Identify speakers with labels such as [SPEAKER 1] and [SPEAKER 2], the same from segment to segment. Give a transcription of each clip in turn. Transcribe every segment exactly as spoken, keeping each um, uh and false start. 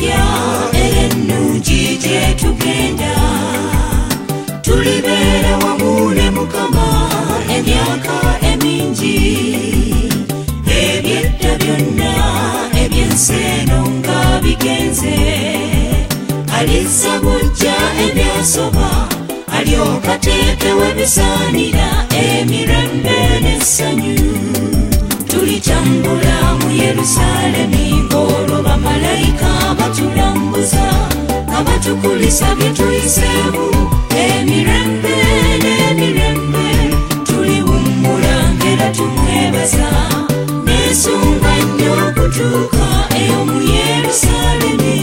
[SPEAKER 1] empya ennungi gye tugenda tulibeera wamu ne Mukama emyaka emingi ebyedda byonna ebyensi eno nga bigenze alizza bujja ebyasoba alyoka ateekewo ebisaanira emirembe n'essanyu tulitambula mu Yerusaalemi ng'olwo bamalayika batulambuza nga batukulisa bye tuyiseemu emirembe n'emirembe tuliwummula ng'era tumwebaza neesunga nnyo okutuuka eyo mu Yerusaalemi.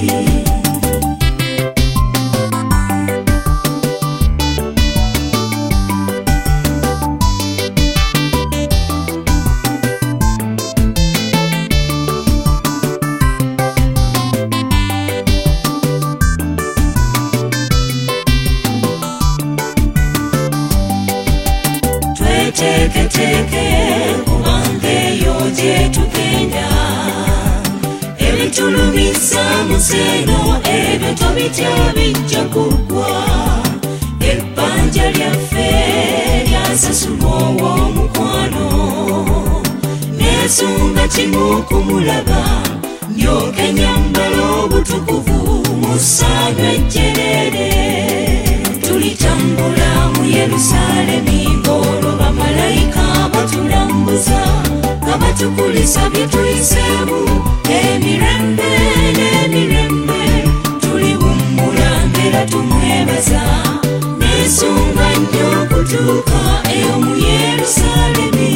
[SPEAKER 1] Tweteeketeeke kubanga eyo gye tugenda ebitulumisa mu seeno ebyo tobitya bijja kuggwa ebbanja lyaffe lyasasulwa ow'omukwano neesunga kimu kumulaba ndyoke nyambala obutukuvu mu ssanyu ejjereere tulitambula mu Yerusaalemi ng'olwo bamalayika batulambuza nga batukulisa bye tuyiseemu emirembe n'emirembe tuliwummula ng'era tumwebaza neesunga nnyo okutuuka eyo mu Yerusaalemi.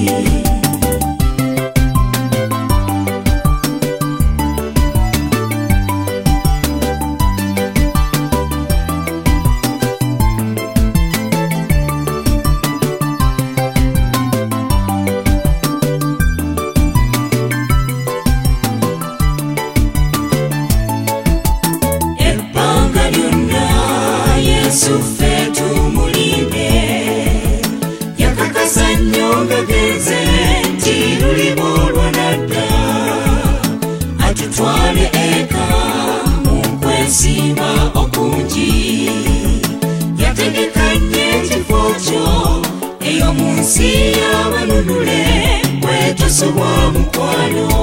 [SPEAKER 1] Yesu ffe tumulinde yakakasa nnyo ng'agenze nti luliba olwanadda atutwale eka mu kwesiima okungi yategeka nnyo ekifo kyo eyo mu nsi y'abanunule kwe tosobwa mukwano